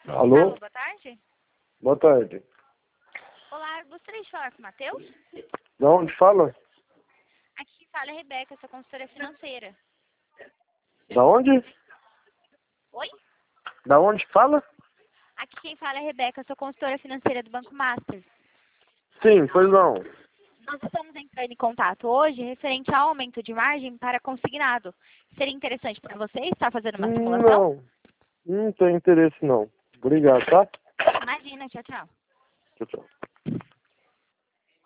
Alô? Boa tarde. Boa tarde. Olá, gostaria de falar com o Matheus? Da onde fala? Aqui quem fala é a Rebeca, sua consultora financeira. Da onde? Oi? Da onde fala? Aqui quem fala é a Rebeca, sua consultora financeira do Banco Master. Sim, pois não. Nós estamos entrando em contato hoje referente ao aumento de margem para consignado. Seria interessante para você estar fazendo uma simulação? Não tem interesse não. Obrigado, tá? Imagina, tchau, tchau. Tchau, tchau.